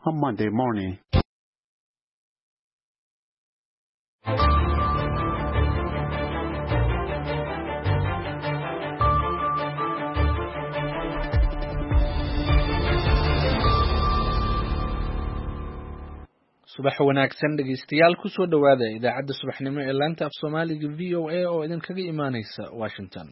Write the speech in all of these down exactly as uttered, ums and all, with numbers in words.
on Monday morning. subax wanaagsan dhegeystayaal ku soo dhawaada idaacadda subaxnimo ee laanta af Soomaaliga V O A oo idin kaga imaaneysa Washington.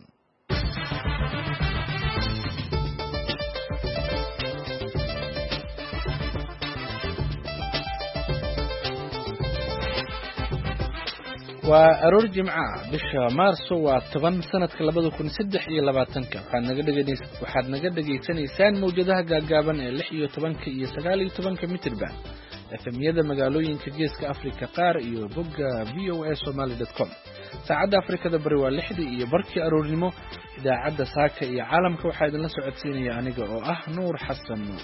waa aroor jimca bisha maarso waa toban sanadka labada kun saddex iyo labaatanka waxaad naga dhageysan waxaad naga dhageysanaysaan mowjadaha gaagaaban ee lix iyo tobanka iyo sagaal iyo tobanka mitirban efemyada magaalooyinka geeska Afrika qaar iyo bogga v o a somali dot com. saacadda Afrikada bari waa lixdii iyo barkii aroornimo. idaacadda saaka iyo caalamka waxaa idinla socodsiinaya aniga oo ah Nuur Xasan Nuur.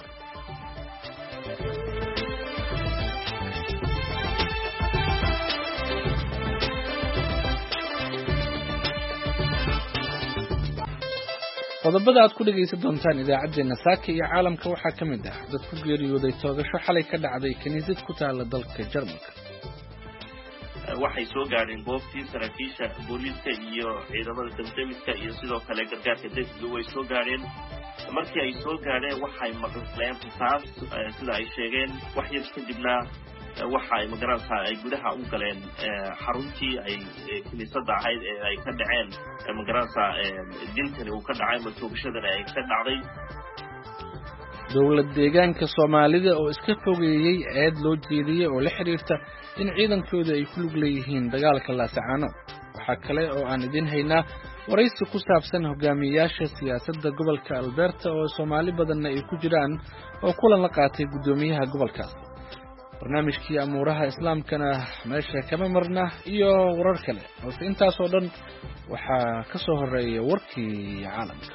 qodobada aad ku dhageysan doontaan idaacadeena saaka iyo caalamka waxaa ka mid ah dad ku geeriyooday toogasho xalay ka dhacday kaniisad ku taala dalka Jarmalka. waxay soo gaareen goobtii saraakiisha booliiska iyo ciidamada dowladda iyo sidoo kale gargaarka degdega way soo gaareen. markii ay soo gaareen waxay maqleen rasaas sida ay sheegeen wax yar kadibna waxa ay magaranaysaa ay gudaha u galeen xaruntii ay kaniisadda ahayd ee ay ka dhaceen magaranaysaa dilkani uu ka dhacay matoogashadana ay ka dhacday. dowlad deegaanka Soomaalida oo iska fogeeyay eed loo jeediyay oo la xiriirta in ciidankooda ay ku lug leeyihiin dagaalka Laascaano. waxa kale oo aan idin haynaa waraysi ku saabsan hogaamiyayaasha siyaasadda gobolka Alberta oo Soomaali badanna ay ku jiraan oo kulan la qaatay gudoomiyaha gobolkaas. barnaamijkii amuuraha islaamkana meesha kama marna iyo warar kale balse intaas oo dhan waxaa ka soo horeeya warkii caalamka.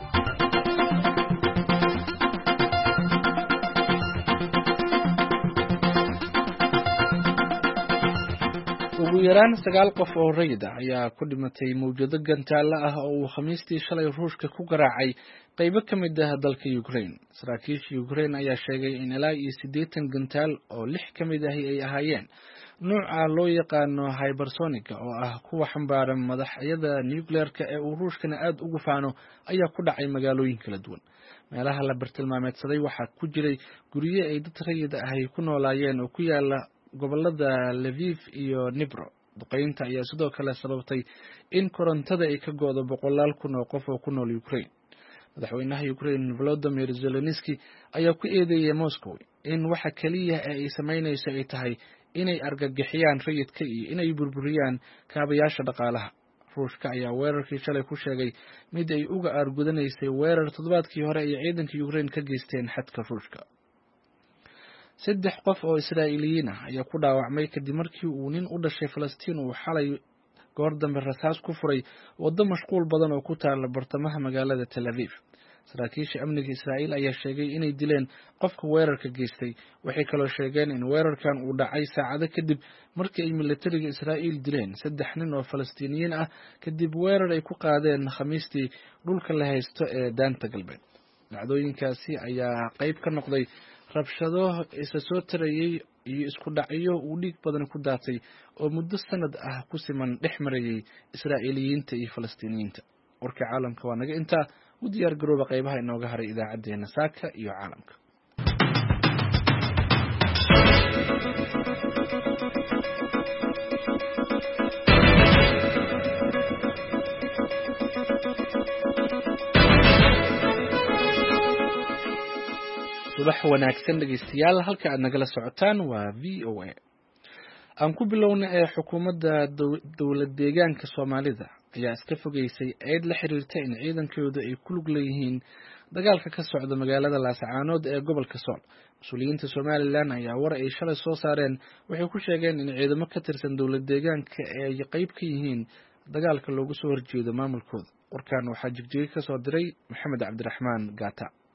ugu yaraan sagaal qof oo rayid ah ayaa ku dhimatay mawjado gantaalo ah oo uu khamiistii shalay ruushka ku garaacay qaybo ka mid ah dalka Ukraine. saraakiisha Ukraine ayaa sheegay in ilaa iyo siddeetan gantaal oo lix ka mid ah ay ahaayeen nooca loo yaqaano hypersonic oo ah kuwa xambaaran madaxyada nuclear-ka ee uu ruushkana aad ugu faano ayaa ku dhacay magaalooyin kala duwan. meelaha la bartilmaameedsaday waxaa ku jiray guryo ay dad rayid ah ay ku noolaayeen oo ku yaala gobolada Lviv iyo Dnipro. duqeynta ayaa sidoo kale sababtay in korontada ay ka go'do boqolaal kun oo qof oo ku nool Ukraine. madaxweynaha Ukraine Volodymyr Zelensky ayaa ku eedeeyay Moscow in waxa kaliya ee ay sameynayso ay tahay inay argagixiyaan rayidka iyo inay burburiyaan kaabayaasha dhaqaalaha. ruushka ayaa weerarkii shalay ku sheegay mid ay uga aargudanaysay weerar toddobaadkii hore ay ciidanka Ukraine ka geysteen xadka ruushka. saddex qof oo Israa'iiliyiin ah ayaa ku dhaawacmay kadib markii uu nin u dhashay Falastiin uu xalay goor dambe rasaas ku furay waddo mashquul badan oo ku taala bartamaha magaalada Tel Aviv. saraakiisha amniga Israa'iil ayaa sheegay inay dileen qofka weerarka geystay. waxay kaloo sheegeen in weerarkan uu dhacay saacado kadib markii ay militariga Israa'iil dileen saddex nin oo Falastiiniyiin ah kadib weerar ay ku qaadeen Khamiistii dhulka la haysto ee Daanta Galbeed. dhacdooyinkaasi ayaa qayb ka noqday rabshado isa soo tarayay iyo isku dhacyo uu dhiig badan ku daatay oo muddo sanad ah ku siman dhex marayay Israa'iiliyiinta iyo Falastiiniyiinta. warka caalamka waa naga intaa u diyaar garooba qaybaha inooga haray idaacadeena saaka iyo caalamka. subax wanaagsan dhegeystayaal halka aad nagala socotaan waa V O A. aan ku bilowna ee xukuumadda dowlad deegaanka Soomaalida ayaa iska fogeysay eed la xiriirta in ciidankooda ay ku lug leeyihiin dagaalka ka socda magaalada Laascaanood ee gobolka Sool. mas'uuliyiinta Somaliland ayaa war ay shalay soo saareen waxay ku sheegeen in ciidamo ka tirsan dowlad deegaanka ay qayb ka yihiin dagaalka loogu soo horjeedo maamulkooda. warkan waxaa Jigjiga ka soo diray Maxamed Cabdiraxmaan Gaata.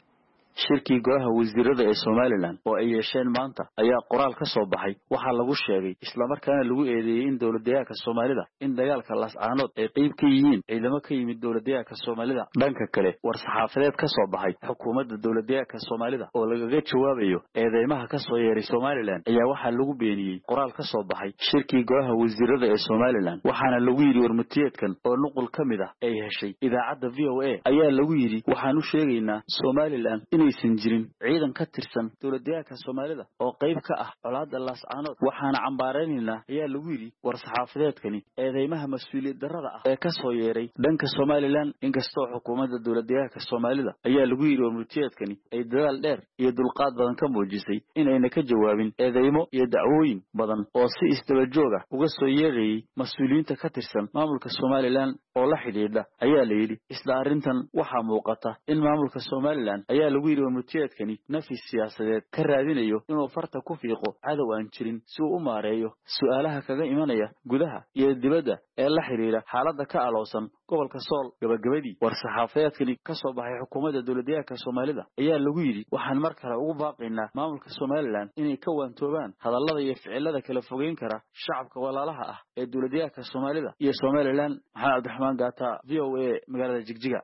shirkii golaha wasiirada ee Somaliland oo ay yeesheen maanta ayaa qoraal ka soo baxay waxa lagu sheegay isla markaana lagu eedeeyay in dowladdeegaanka Soomaalida in dagaalka Laascaanood ay qayb ka yihiin ciidamo ka yimid dowladdeegaanka Soomaalida dhanka kale war saxaafadeed ka soo baxay xukuumadda dowladdeegaanka Soomaalida oo lagaga jawaabayo eedeymaha ka soo yeeray Somaliland ayaa waxa lagu beeniyay qoraal ka soo baxay shirkii golaha wasiirada ee Somaliland waxaana lagu yiri warmutiyeedkan oo nuqul kamid ah ay heshay idaacadda V O A ayaa lagu yiri waxaan u sheegaynaa Somaliland inaysan jirin ciidan ka tirsan dowladdeegaanka Soomaalida oo qayb ka ah colaadda Laascaanood waxaana cambaareynaa ayaa lagu yiri war saxaafadeedkani eedeymaha mas'uuliyad darrada ah ee ka soo yeeray dhanka Somaliland inkastoo xukuumadda dowladdeegaanka Soomaalida ayaa lagu yiri warmutiyeedkani ay dadaal dheer iyo dulqaad badan ka muujisay inayna ka jawaabin eedeymo iyo dacwooyin badan oo si isdaba joog ah uga soo yeerayay mas'uuliyiinta ka tirsan maamulka Somaliland oo la xidhiidha ayaa la yiri isla arrintan waxa muuqata in maamulka Somaliland ayaa lagu yiri warmutiyeedkani nafis siyaasadeed ka raadinayo inuu farta ku fiiqo cadow aan jirin si uu u maareeyo su'aalaha kaga imanaya gudaha iyo dibadda ee la xiriira xaaladda ka aloosan gobolka Sool gabagabadii war saxaafadeedkani ka soo baxay xukuumadda dowladdeegaanka Soomaalida ayaa lagu yiri waxaan mar kale ugu baaqaynaa maamulka Somaliland inay ka waantoobaan hadallada iyo ficilada kala fogeyn kara shacabka walaalaha ah ee dowladdeegaanka Soomaalida iyo Somaliland Maxamed Cabdiraxmaan Gaata V O A magaalada Jigjiga.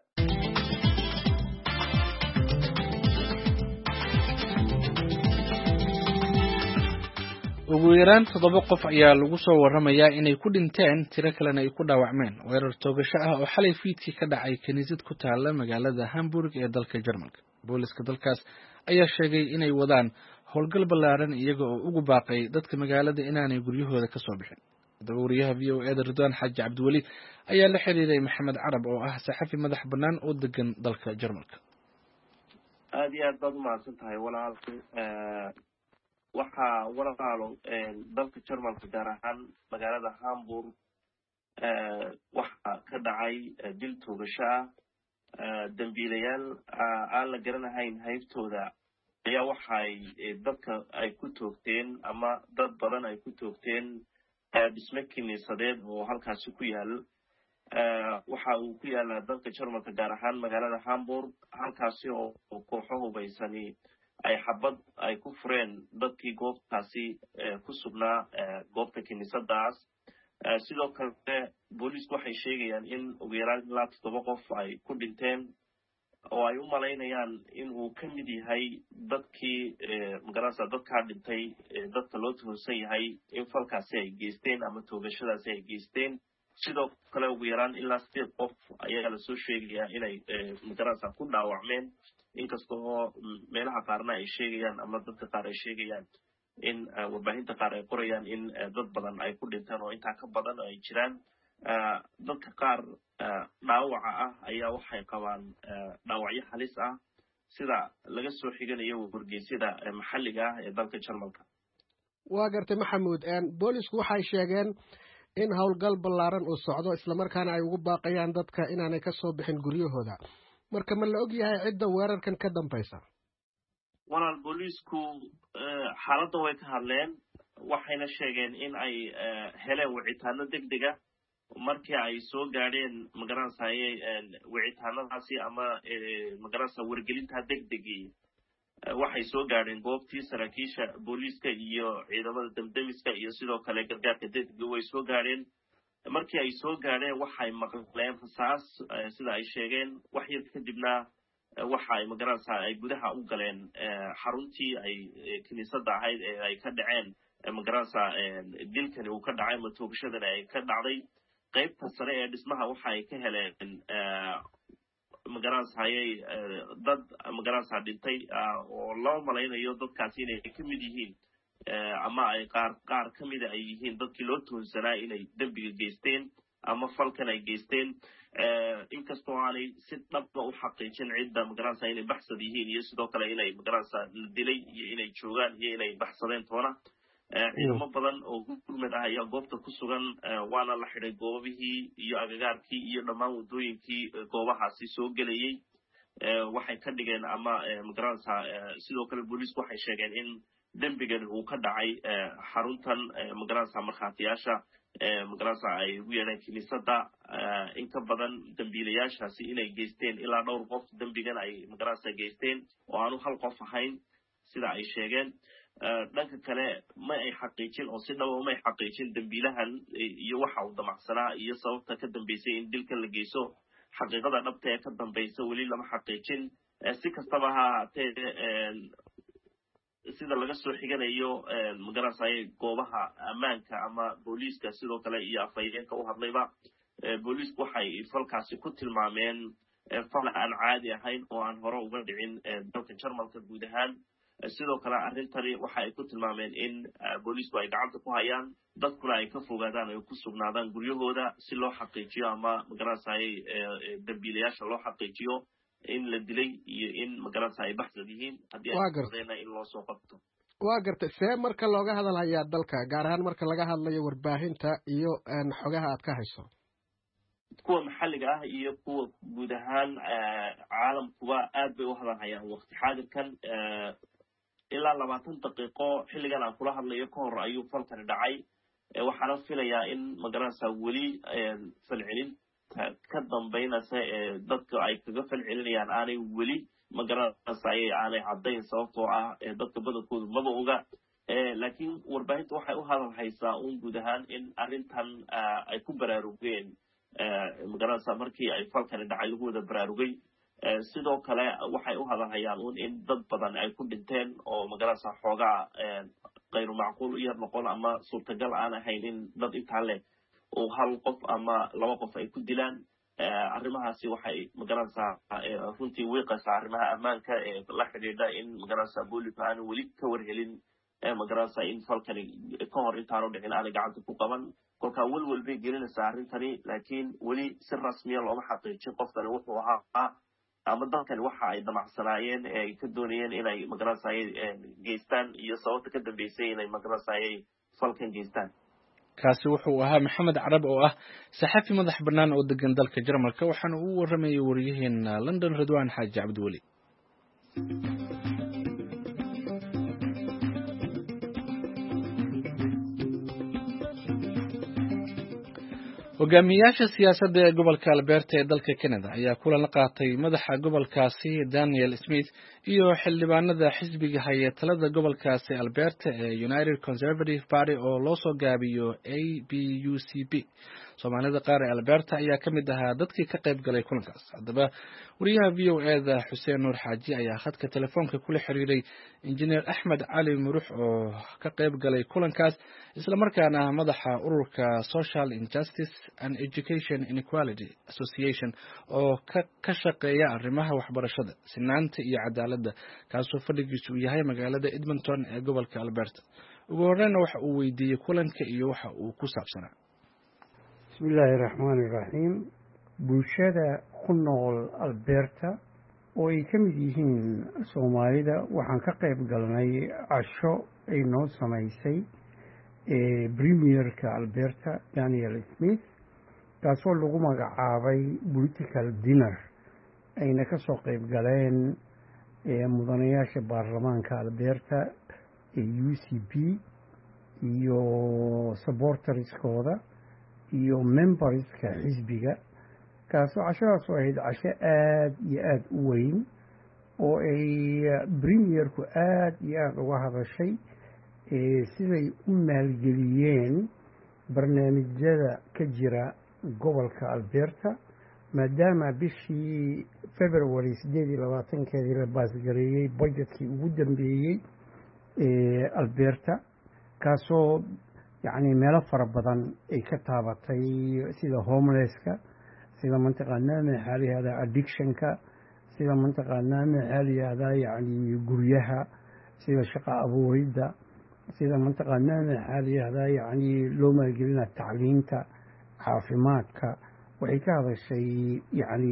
ugu yaraan toddoba qof ayaa lagu soo waramayaa inay ku dhinteen tiro kalena ay ku dhaawacmeen weerar toogasho ah oo xalay fiidkii ka dhacay kaniisad ku taala magaalada Hamburg ee dalka Jarmalka. Booliska dalkaas ayaa sheegay inay wadaan howlgal ballaaran iyaga oo ugu baaqay dadka magaalada inaanay guryahooda ka soo bixin. Dawriyaha V O A da Ridwaan Xaaji Cabdiwali ayaa la xiriiray Maxamed Carab oo ah saxafi madax bannaan oo degan dalka Jarmalka. aad iyo aad baad u mahadsantahay walaal waxaa walaalo dalka Jarmalka gaar ahaan magaalada Hamburg waxaa ka dhacay dil toogasho ah dambiilayaal aan la garanahayn haybtooda ayaa waxay dadka ay ku toogteen ama dad badan ay ku toogteen dhisme kiniisadeed oo halkaasi ku yaal waxa uu ku yaalaa dalka Jarmalka gaar ahaan magaalada Hamburg halkaasi oo kooxo hubaysani ay xabad ay ku fureen dadkii goobtaasi ku sugnaa goobta kiniisadaas sidoo kale booliisku waxay sheegayaan in ugu yaraan ilaa toddoba qof ay ku dhinteen oo ay u malaynayaan in uu ka mid yahay dadkii magarasa dadkaa dhintay dadka loo tuhunsan yahay in falkaasi ay geysteen ama toogashadaasi ay geysteen sidoo kale ugu yaraan ilaa sideed qof ayaa lasoo sheegayaa inay magarasa ku dhaawacmeen inkastoo meelaha qaarna ay sheegayaan ama dadka qaar ay sheegayaan in warbaahinta qaar ay qorayaan in dad badan ay ku dhintaan oo intaa ka badan ay jiraan dadka qaar dhaawaca ah ayaa waxay qabaan dhaawacyo halis ah sida laga soo xiganayo wargeysyada maxalliga ah ee dalka Jarmalka. waa gartay Maxamuud boolisku waxay sheegeen in howlgal ballaaran uu socdo isla markaana ay ugu baaqayaan dadka inaanay ka soo bixin guryahooda marka ma la og yahay cidda weerarkan ka dambaysa walaal boolisku xaaladda way ka hadleen waxayna sheegeen in ay heleen wicitaano degdeg ah markii ay soo gaadheen magaranaysa wicitaanadaasi ama magaranaysa wargelinta degdegii waxay soo gaadheen goobtii saraakiisha booliiska iyo ciidamada damdamiska iyo sidoo kale gargaarka degdega way soo gaadheen markii ay soo gaadheen waxay maqleen rasaas sida ay sheegeen wax yar kadibna waxa ay magaranaysa ay gudaha u galeen xaruntii ay kiniisadda ahayd ee ay ka dhaceen magaranaysa dilkani uu ka dhacay ama toogashadani ay ka dhacday qaybta sare ee dhismaha waxa ay ka heleen magaranaysa dad magaranaysa dhintay oo loo malaynayo dadkaasi inay ka mid yihiin ama ay qaar qaar ka mid ay yihiin dadkii loo tuhunsanaa inay dambiga geysteen ama falkan ay geysteen inkastoo aanay si dhabba u xaqiijin cidda magaranaysa inay baxsad yihiin iyo sidoo kale inay magaranaysa la dilay iyo inay joogaan iyo inay baxsadeen toona ciidamo badan oo gurmad ah ayaa goobta ku sugan waana la xidhay goobihii iyo agagaarkii iyo dhammaan wadooyinkii goobahaasi soo gelayay waxay ka dhigeen ama magaranaysa sidoo kale booliisku waxay sheegeen in dembigan uu ka dhacay xaruntan magaranaysa markhaatiyaasha magaranaysa ay ugu yeedheen kiniisadda in ka badan dembiilayaashaasi inay geysteen ilaa dhowr qof dembigan ay magaranaysa geysteen oo aanu hal qof ahayn sida ay sheegeen dhanka kale ma ay xaqiijin oo si dhaba ma ay xaqiijin dembiilahan iyo waxa uu damacsanaa iyo sababta ka dambeysay in dilkan la geyso xaqiiqada dhabta ee ka dambaysa weli lama xaqiijin si kastaba ha ahaatee sida laga soo xiganayo magaranaysa goobaha ammaanka ama booliiska sidoo kale iyo afhayeenka u hadlayba booliisku waxay falkaasi ku tilmaameen fal aan caadi ahayn oo aan hore uga dhicin dalka jarmalka guud ahaan sidoo kale arrintani waxa ay ku tilmaameen in booliisku ay gacanta ku hayaan dadkuna ay ka fogaadaan ay ku sugnaadaan guryahooda si loo xaqiijiyo ama magaranaysa dambiilayaasha loo xaqiijiyo in la dilay iyo in magaranaysa ay baxsad yihiin haddii ay caddeena in loo soo qabto waa gartay see marka looga hadalhayaa dalka gaar ahaan marka laga hadlayo warbaahinta iyo xogaha aad ka hayso kuwa maxalliga ah iyo kuwa guud ahaan caalamkuba aad bay u hadalhayaan waqti xaadirkan ilaa labaatan daqiiqo xilligan aan kula hadlayo ka hor ayuu falkani dhacay waxaana filayaa in magaranaysa weli falcelin ka dambaynaysa ee dadka ay kaga falcelinayaan aanay weli magaranaysa aanay caddayn sababtoo ah dadka badankoodu maba oga laakiin warbaahinta waxay u hadalhaysaa un guud ahaan in arrintan ay ku baraarugeen magaranaysa markii ay falkani dhacay lagu wada baraarugay sidoo kale waxay u hadalhayaan un in dad badan ay ku dhinteen oo magaranaysa xoogaa kayru macquul u yar noqon ama suurtagal aan ahayn in dad intaa leh oo hal qof ama laba qof ay ku dilaan arrimahaasi waxay magaranaysaa runtii wiiqaysaa arrimaha ammaanka ee la xidhiidha in magaranaysa booliska aanu weli ka warhelin magaranaysa in falkani ka hor intaanu dhicin aanay gacanta ku qaban kolkaa welwel bay gelinaysaa arrintani laakiin weli si rasmiya looma xaqiijin qoftani wuxuu ahaa ama dalkani waxa ay damacsanaayeen ee ay ka doonayeen inay magaranaysa geystaan iyo sababta ka dambeysay inay magaranaysa falkan geystaan kaasi wuxuu ahaa maxamed carab oo ah saxafi madax bannaan oo degan dalka jarmalka waxaana uu waramayay wariyaheena london ridwaan xaaji cabdiweli hogaamiyayaasha siyaasadda ee gobolka alberta ee dalka canada ayaa kulan la qaatay madaxa gobolkaasi daniel smith iyo xildhibaanada xisbiga haya talada gobolkaasi alberta ee united conservative party oo loo soo gaabiyo a b u c p soomaalida qaar ee alberta ayaa ka mid ahaa dadkii ka qayb galay kulankaas haddaba wariyaha v o e da xuseen nuur xaaji ayaa khadka telefoonka kula xiriiray injineer axmed cali murux oo ka qayb galay kulankaas islamarkaana madaxa ururka social injustice and education inequality association oo ka shaqeeya arrimaha waxbarashada sinaanta iyo cadaaladda kaasoo fadhigiisu uu yahay magaalada edmonton ee gobolka alberta ugu horeyna waxa uu weydiiyey kulanka iyo waxa uu ku saabsanaa bismi illaahi raxmaani iraxiim bulshada ku nool alberta oo ay ka mid yihiin soomaalida waxaan ka qayb galnay casho ay noo samaysay premierka alberta daniel smith kaasoo lagu magacaabay political dinner ayna ka soo qayb galeen mudanayaasha baarlamaanka alberta ee u c p iyo supporterskooda iyo memberska xisbiga kaasoo cashadaas oo ahayd casho aada iyo aada u weyn oo ay premierku aada iyo aada uga hadashay siday u maalgeliyeen barnaamijyada ka jira gobolka alberta maadaama bishii february siddeed iyo labaatankeedii la baasgareeyey budgetkii ugu dambeeyey ee alberta kaasoo yacni meelo fara badan ay ka taabatay sida homelesska sida mantaqaanaa maxaa la yihahdaa addictionka sida mantaqaanaa maxaa la yihahdaa yacni guryaha sida shaqo abuuridda sida mantaqaanaa maxaa la yihahdaa yacni loo maalgelina tacliinta caafimaadka waxay ka hadashay yacni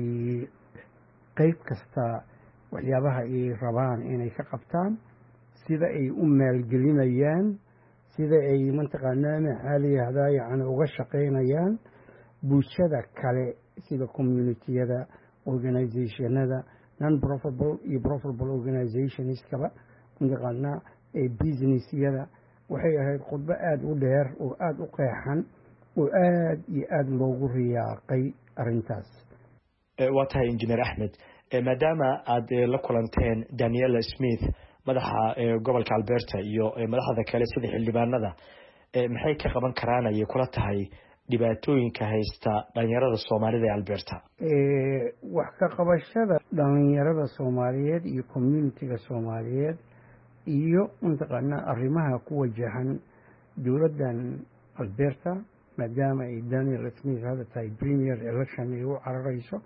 qeyb kasta waxyaabaha ay rabaan inay ka qabtaan sida ay u maalgelinayaan sida ay mantaqaanaa maxaa la yihahdaa yacni uga shaqaynayaan bulshada kale sida communitiyada organizationada non profitable iyo profitable organizationskaba mantaqaanaa businessyada. waxay ahayd khudbo aada u dheer oo aada u qeexan oo aada iyo aada loogu riyaaqay arrintaas. waa tahay injineer axmed, maadaama aad la kulanteen daniela smith madaxa gobolka alberta iyo madaxda kale sida xildhibaanada, maxay ka qaban karaan ayay kula tahay dhibaatooyinka haysta dhalinyarada soomaalida ee alberta? wax ka qabashada dhalinyarada soomaaliyeed iyo communitiga soomaaliyeed iyo mataqaanaa arrimaha ku wajahan dowladdan alberta, maadaama ay daniel smith hadda tahay premier election ay u cararayso,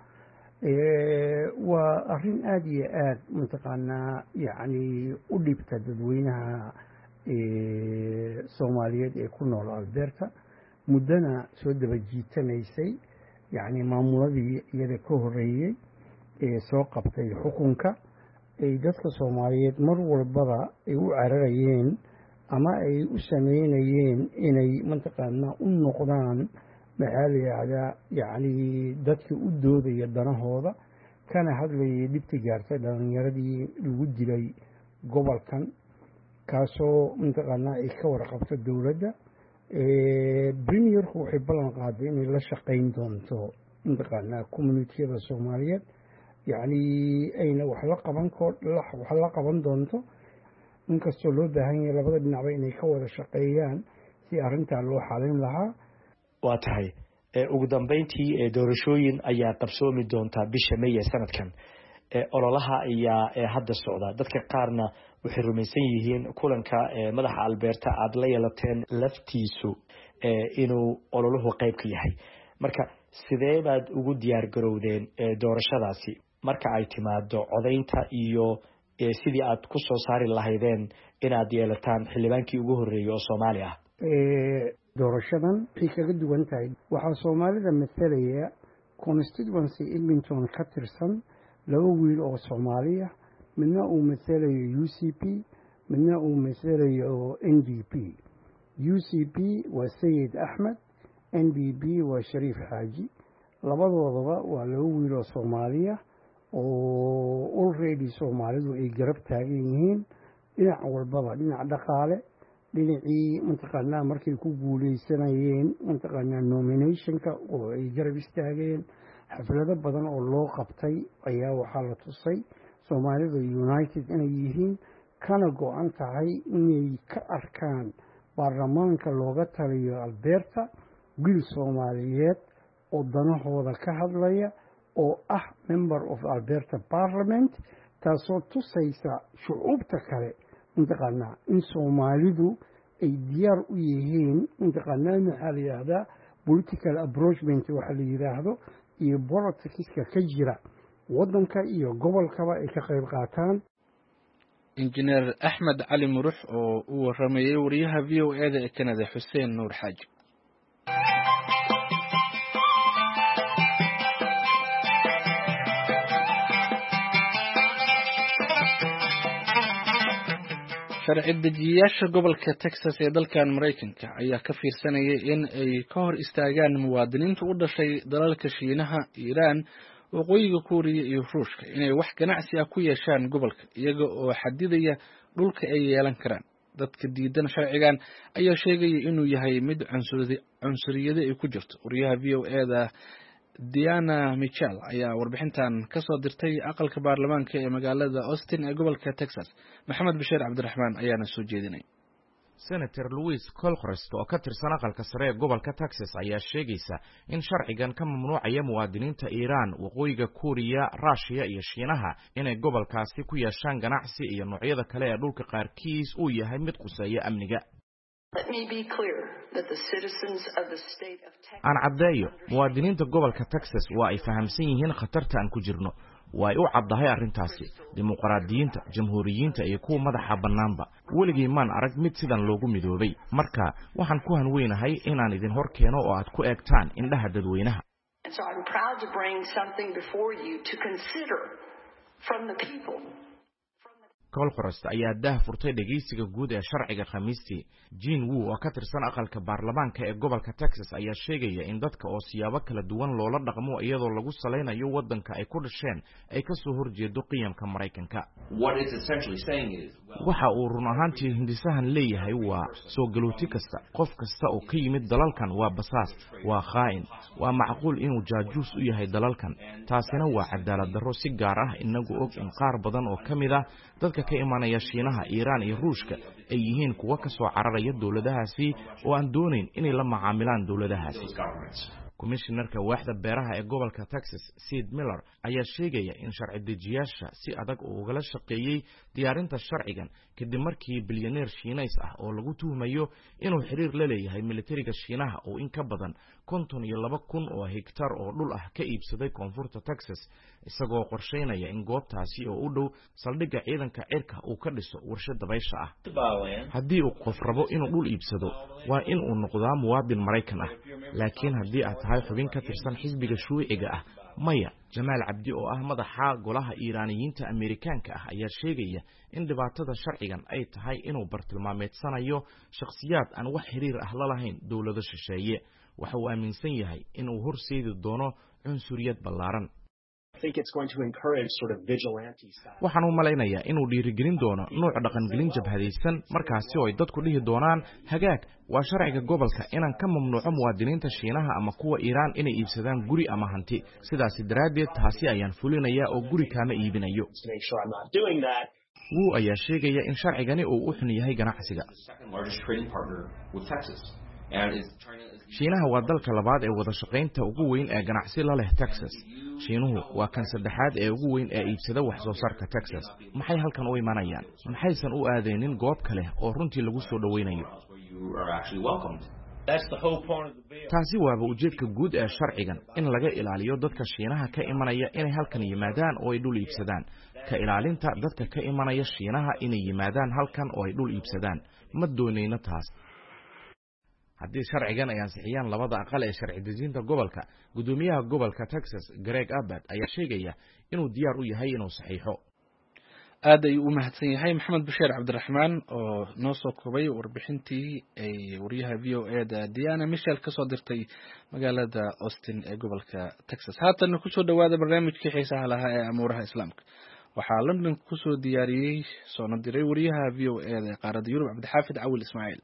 waa arrin aada iyo aada mataqaanaa yacni u dhibta dadweynaha soomaaliyeed ee ku nool alberta, muddana soo daba jiitanaysay. yacni maamuladii iyada ka horreeyey ee soo qabtay xukunka ay dadka soomaaliyeed mar walbaba ay u cararayeen ama ay u sameynayeen inay mataqaanaa u noqdaan maxaa la yidhaahdaa yacni dadkii u doodaya danahooda, kana hadlayay dhibti gaartay dhalinyaradii lagu dilay gobolkan, kaasoo mataqaanaa ay ka warqabto dowladda. premierku waxay ballan qaaday inay la shaqayn doonto mataqaanaa communitiyada soomaaliyeed, yacni ayna wax la qaban wax la qaban doonto, inkastoo loo baahan yahay labada dhinacba inay ka wada shaqeeyaan si arrintaa loo xalin lahaa. waa tahay ugu dambeyntii doorashooyin ayaa qabsoomi doontaa bisha may ee sanadkan. ololaha ayaa hadda socda, dadka qaarna waxay rumaysan yihiin kulanka madaxa alberta aad la yeelateen laftiisu inuu ololuhu qayb ka yahay. marka sidee baad ugu diyaar garowdeen doorashadaasi marka ay timaado codaynta iyo sidii aad ku soo saari lahaydeen inaad yeelataan xildhibaankii ugu horreeyay oo Soomaali ah? doorashadan waxay kaga duwan tahay, waxaa Soomaalida mathalaya constituency Edmonton ka tirsan laba wiil oo Soomaali ah, midna uu mathalayo U C P, midna uu mathalayo N D P. U C P waa Sayid Axmed, N D P waa Shariif Xaaji. labadoodaba waa laba wiil oo Soomaali ah oo already Soomaalidu ay garab taagan yihiin dhinac walbaba, dhinac dhaqaale, dhinacii mataqaanaa markay ku guuleysanayeen mataqaanaa nominationka oo ay garab istaageen. xaflado badan oo loo qabtay ayaa waxaa la tusay Soomaalida United inay yihiin kana go-an tahay inay ka arkaan baarlamaanka looga taliyo Alberta wiil Soomaaliyeed oo danahooda ka hadlaya oo ah member of Alberta Parliament, taasoo tusaysa shucuubta kale mataqaanaa in Soomaalidu ay diyaar u yihiin mataqaanaa maxaa la yidhaahdaa political approachment waxa la yidhaahdo iyo politicska ka jira waddanka iyo gobolkaba ay ka qayb qaataan. injineer axmed cali murux oo uu waramayay wariyaha v o e da ee Canada Xuseen Nuur Xaaji. sharci dejiyayaasha gobolka Texas ee dalkan Mareykanka ayaa ka fiirsanaya in ay ka hor istaagaan muwaadiniinta u dhashay dalalka Shiinaha, Iiraan, Waqooyiga Kuuriya iyo Ruushka inay wax ganacsi ah ku yeeshaan gobolka, iyaga oo xadidaya dhulka ay yeelan karaan. dadka diidan sharcigan ayaa sheegaya inuu yahay mid cunsuriyada ay ku jirto. wariyaha v o e da Diana Mitchell ayaa warbixintan ka soo dirtay aqalka baarlamaanka ee magaalada Austin ee gobolka Texas. Maxamed Bashiir Cabdiraxmaan ayaana soo jeedinay. Senator Louis Colchrist oo ka tirsan aqalka sare ee gobolka Texas ayaa sheegaysa in sharcigan ka mamnuucaya muwaadiniinta Iiraan, Waqooyiga Kuuriya, Russia iyo Shiinaha inay gobolkaasi ku yeeshaan ganacsi iyo noocyada kale ee dhulka qaarkiis uu yahay mid quseeya amniga. aan caddeeyo, muwaadiniinta gobolka Texas waa ay fahamsan yihiin khatarta aan ku jirno. way u caddahay arrintaasi dimuqraadiyiinta, jamhuuriyiinta iyo kuwa madaxa bannaanba. weligii maan arag mid sidan loogu midoobay. marka waxaan ku hanweynahay inaan idin hor keeno oo aad ku eegtaan indhaha dadweynaha. colcrost ayaa daah furtay dhegeysiga guud ee sharciga khamiistii. Jean Wu oo ka tirsan aqalka baarlamaanka ee gobolka Texas ayaa sheegaya in dadka oo siyaabo kala duwan loola dhaqmo iyadoo lagu saleynayo wadanka ay ku dhasheen ay ka soo horjeedo qiyamka Mareykanka. waxa uu run ahaantii hindisahan leeyahay waa soo galooti kasta, qof kasta oo ka yimid dalalkan waa basaas, waa khaa'in, waa macquul inuu jaajuus u yahay dalalkan. taasina waa cadaalad darro si gaar ah inagu og in qaar badan oo ka mid ah dadka ka imanaya Shiinaha, Iiraan iyo Ruushka ay yihiin kuwa ka soo cararaya dawladahaasi oo aan doonayn inay la macaamilaan dawladahaasi. Komishinarka waaxda beeraha ee gobolka Texas, Sid Miller, ayaa sheegaya in sharci dejiyaasha si adag uga la shaqeeyay diyaarinta sharcigan kadib markii bilyaneer Shiineys ah oo lagu tuhmayo inuu xiriir la leeyahay militariga Shiinaha oo in ka badan konton iyo laba kun oo hektar oo dhul ah ka iibsaday koonfurta Texas, isagoo qorsheynaya in goobtaasi oo u dhow saldhigga ciidanka cirka uu ka dhiso warshad dabaysha ah. Haddii uu qof rabo inuu dhul iibsado, waa in uu noqdaa muwaadin Mareykan ah, laakiin haddii aad tahay xubin ka tirsan xisbiga shuuciga ah, maya. Jamaal Cabdi oo ah madaxa golaha Iiraaniyiinta Ameerikaanka ah ayaa sheegaya in dhibaatada sharcigan ay tahay inuu bartilmaameedsanayo shakhsiyaad aan wax xiriir ah la lahayn dawlado shisheeye. waxa uu aaminsan yahay in uu horseedi doono cunsuriyad ballaaran. waxaan u malaynayaa inuu dhiirigelin doono nuuc dhaqangelin jabhadaysan, markaasi oo ay dadku dhihi doonaan hagaag waa sharciga gobolka inaan ka mamnuuco muwaadiniinta Shiinaha ama kuwa Iiraan inay iibsadaan guri ama hanti. sidaas daraaddeed taasi ayaan fulinayaa oo guri kaama iibinayo. Wu ayaa sheegaya in sharcigani uu u xun yahay ganacsiga. Shiinaha waa dalka labaad ee wada shaqaynta ugu weyn ee ganacsi la leh Texas. Shiinuhu waa kan saddexaad ee ugu weyn ee iibsada wax soo saarka Texas. Maxay halkan u imanayaan? Maxaysan u aadeynin goob kale oo runtii lagu soo dhaweynayo? taasi waaba ujeedka guud ee sharcigan, in laga ilaaliyo dadka Shiinaha ka imanaya inay halkan yimaadaan oo ay dhul iibsadaan. ka ilaalinta dadka ka imanaya Shiinaha inay yimaadaan halkan oo ay dhul iibsadaan. ma doonayna taas. haddii sharcigan ay ansixiyaan labada aqal ee sharci dejinta gobolka, gudoomiyaha gobolka Texas Greg Abbott ayaa sheegaya inuu diyaar u yahay inuu saxiixo. aad ayuu u mahadsan yahay Maxamed Bashiir Cabdiraxmaan oo noo soo koobay warbixintii ay wariyaha V O A da Diana Michel ka soo dirtay magaalada Austin ee gobolka Texas. haatan ku soo dhawaada barnaamijkii xiisaha lahaa ee amuuraha Islaamka. waxaa London ku soo diyaariyay soo diray wariyaha V O A da qaaradda Yurub Cabdixaafid Cawil Ismaaciil.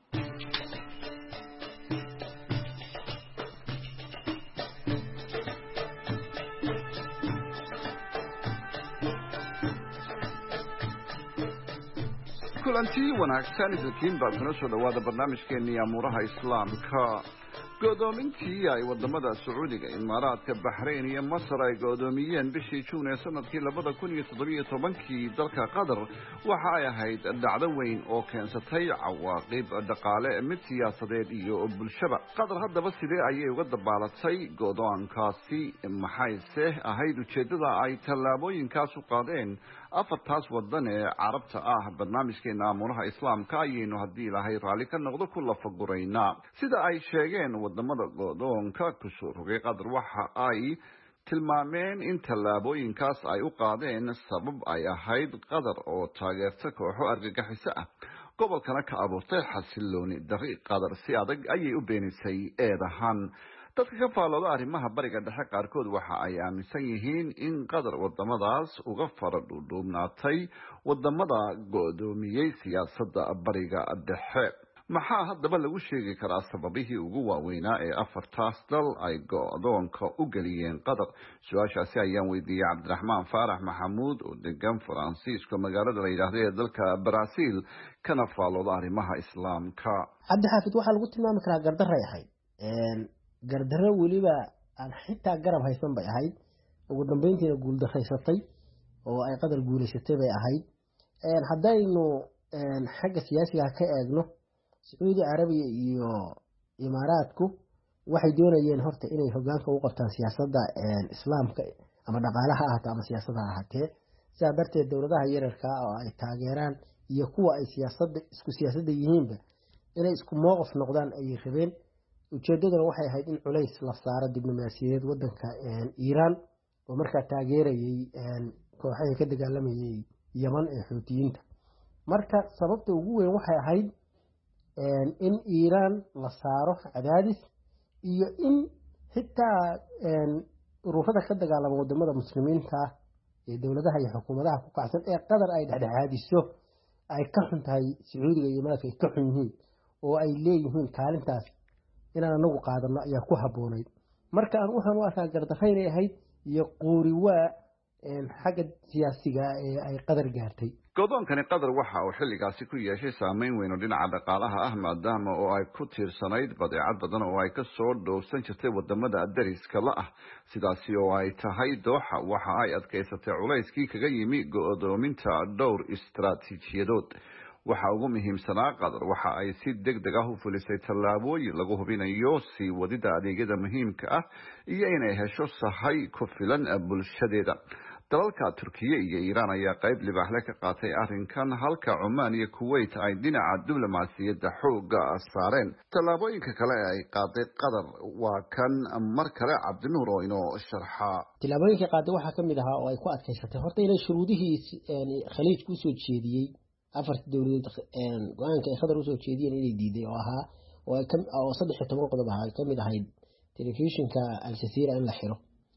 kulanti wanaagsan idinkiin baa kuna soo dhawaada barnaamijkeennii amuuraha islaamka. go'doomintii ay wadamada Sacuudiga, Imaaraadka, Bahrain iyo Masar ay go'doomiyeen bishii Juun ee sanadkii labada kun iyo toddobiyo tobankii dalka Qatar waxa ay ahayd dhacdo weyn oo keensatay cawaaqib dhaqaale, mid siyaasadeed iyo bulshaba. Qatar haddaba sidee ayay uga dabaalatay go'doonkaasi? maxayse ahayd ujeeddada ay tallaabooyinkaas u qaadeen afartaas wadan ee carabta ah? barnaamijkeena amuuraha islaamka ayaynu haddii ilaahay raalli ka noqdo ku lafaguraynaa. sida ay sheegeen wadamada go'doonka kusoo rogay Qatar, waxa ay tilmaameen in tallaabooyinkaas ay u qaadeen sabab ay ahayd Qatar oo taageerta kooxo argagixiso ah, gobolkana ka abuurtay xasilooni darri. Qatar si adag ayay u beenisay eedahan. dadka ka faalooda arrimaha bariga dhexe qaarkood waxa ay aaminsan yihiin in Qatar wadamadaas uga fara dhuudhuubnaatay wadamada go'doomiyey siyaasadda bariga dhexe. maxaa haddaba lagu sheegi karaa sababihii ugu waaweynaa ee afartaas dal ay go'doonka u geliyeen Qatar? su-aashaasi ayaan weydiiyey Cabdiraxmaan Faarax Maxamuud oo degan Faransiiska, magaalada la yidhaahdo ee dalka Brazil, kana faalooda arrimaha islaamka. cabdixaafid waxaa lagu tilmaami karaa gardaray ahayd, gardarro weliba aan xitaa garab haysan bay ahayd. ugu dambeyntiina guuldaraysatay oo ay Qatar guulaysatay bay ahayd. haddaynu xagga siyaasiga ka eegno, Sacuudi Carabiya iyo Imaaraadku waxay doonayeen horta inay hogaanka u qabtaan siyaasadda islaamka ama dhaqaalaha ahaato ama siyaasadda ahaatee. sidaa darteed dowladaha yararka oo ay taageeraan iyo kuwa ay siyaasadda isku siyaasadda yihiinba inay isku mowqif noqdaan ayay rabeen. ujeedaduna waxay ahayd in culays la saaro diblomaasiyadeed wadanka Iiraan oo markaa taageerayay kooxaha ka dagaalamayay yaman ee xuutiyiinta marka sababta ugu weyn waxay ahayd in iiraan la saaro cadaadis iyo in xitaa ururada ka dagaalama wadamada muslimiinta ee dowladaha iyo xukuumadaha ku kacsan ee qatar ay dhexdhexaadiso ay ka xun tahay sacuudiga iyo imaaraadka ay ka xun yihiin oo ay leeyihiin kaalintaas inaan anagu qaadano ayaa ku habboonayd marka aan waxaan u arkaa gardarraynay ahayd iyo quuri waa xagga siyaasiga ee ay qatar gaartay go'doonkani qatar waxa uu xilligaasi ku yeeshay saameyn weyn oo dhinaca dhaqaalaha ah maadaama oo ay ku tiirsanayd badeecad badan oo ay ka soo dhoofsan jirtay wadamada dariska la ah sidaasi oo ay tahay dooxa waxa ay adkaysatay culayskii kaga yimi go'doominta dhowr istaraatiijiyadood waxa ugu muhiimsanaa qatar waxa ay si degdeg ah u fulisay tallaabooyin lagu hubinayo sii wadida adeegyada muhiimka ah iyo inay hesho sahay ku filan bulshadeeda dalalka Turkiye iyo Iiraan ayaa qayb libaaxle ka qaatay arrinkan halka Oman iyo Kuwait ay dhinaca diblomaasiyadda xooga saareen tallaabooyinka kale ay qaaday Qatar waa kan mar kale Cabdinuur oo inoo sharxa tallaabooyinka qaaday waxa kamid ahaa oo ay ku adkaysatay horta inay shuruudihii khaliijku soo jeediyay afar dawladood go'aanka ay Qatar u soo jeediyeen inay diiday oo ahaa oo saddex iyo toban qodob ahaa kamid ahayd telefishinka Al Jazeera in la xiro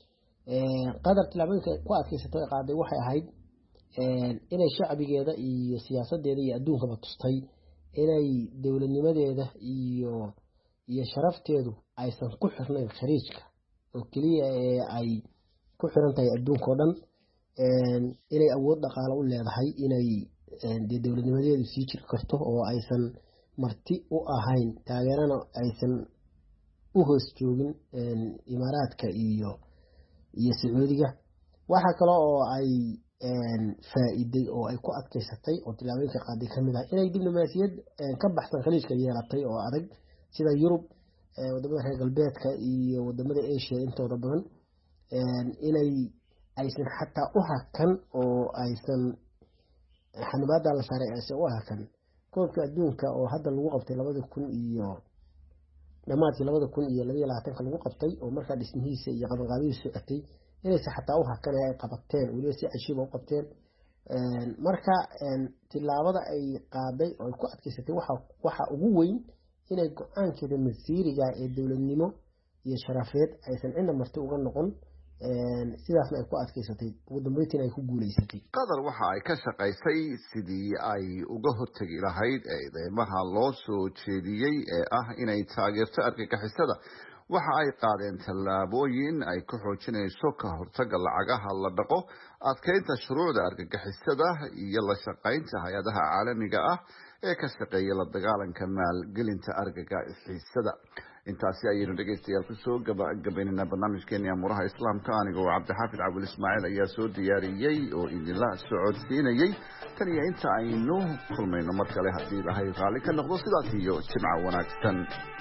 qadar tilaabooyinka ku adkaysatay qaaday waxay ahayd inay shacbigeeda iyo siyaasadeeda iyo adduunkaba tustay inay dowladnimadeeda iyo iyo sharafteedu aysan ku xirnayn khariijka oo kaliya ee ay ku xiran tahay adduunka oo dhan inay awood dhaqaale u leedahay inay dowladnimadeedu sii jiri karto oo aysan marti u ahayn taageerana aysan u hoos joogin imaaraadka iyo iyo Sacuudiga waxa kale oo ay faa'iiday oo ay ku adkaysatay oo tilaabooyinka qaaday kamid ah inay diblomaasiyad ka baxsan khaliijka yeelatay oo adag sida Yurub wadamada reer galbeedka iyo wadamada Asia intooda badan inay aysan xataa u hakan oo aysan xanibaada la saaray aysan u hakan koobka adduunka oo hadda lagu qabtay labada kun iyo dhamaadkii labada kun iyo laba iyo labaatanka lagu qabtay oo markaa dhismihiisa iyo qabanqaabihiisa socotay inaysan xataa u hakan ay qabateen weliba si cajiib u qabteen marka tilaabada ay qaaday oo ay ku adkaysatay waxa waxa ugu weyn inay go'aankeeda masiiriga ee dowladnimo iyo sharafeed aysan cidna marti uga noqon sidaasna ay ku adkaysatay ugu dambeyntii ay ku guuleysatay qatar waxa ay ka shaqaysay sidii ay uga hortagi lahayd eedeymaha loo soo jeediyey ee ah inay taageerto argagixisada waxa ay qaadeen tallaabooyin ay ku xoojinayso ka hortagga lacagaha la dhaqo adkeynta shuruucda argagixisada iyo la shaqaynta hay-adaha caalamiga ah ee ka shaqeeya la dagaalanka maalgelinta argagixisada intaasi ayaynu dhegeystayaal kusoo gabagabaynayna barnaamijkeeni amuuraha islaamka anigoo cabdixaafid cabdul ismaaciil ayaa soo diyaariyey oo idinla socodsiinayey tan iyo inta aynu kulmayno mar kale haddii ilahay raalli ka noqdo sidaas iyo jimca wanaagsan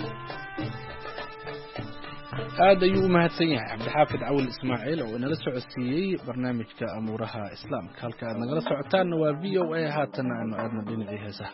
aad ayuu u mahadsan yahay cabdixaafid cawil ismaaciil oo inala socodsiiyey barnaamijka amuuraha islaamka halka aad nagala socotaanna waa v o a haatana aanu aadna dhinacii heesaha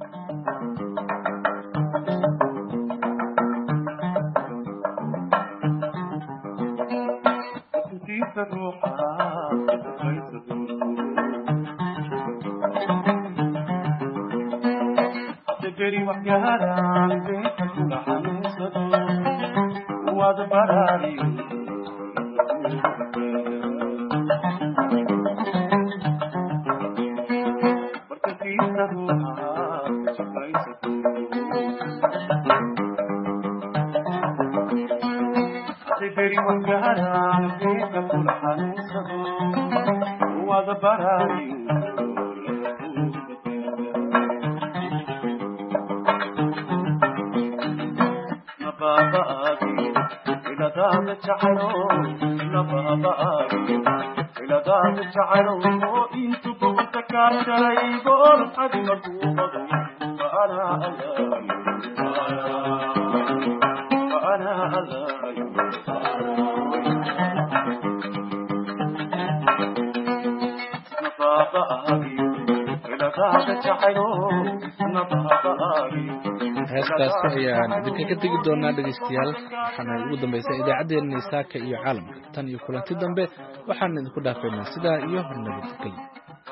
heestaasi ayaan idinkaga tegi doonaa dhegeystayaal waxaana ugu dambeysay idaacaddeenna saaka iyo caalamka tan iyo kulanti dambe waxaan idinku dhaafaynaa sidaa iyo nabadgelyo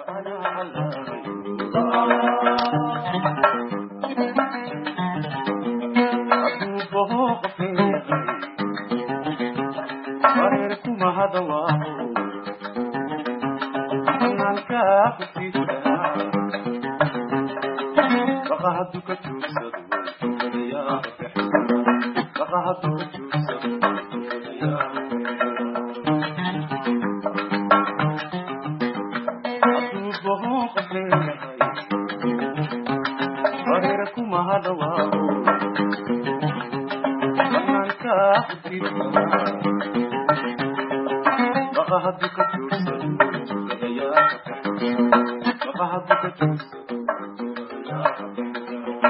Baka hadu ka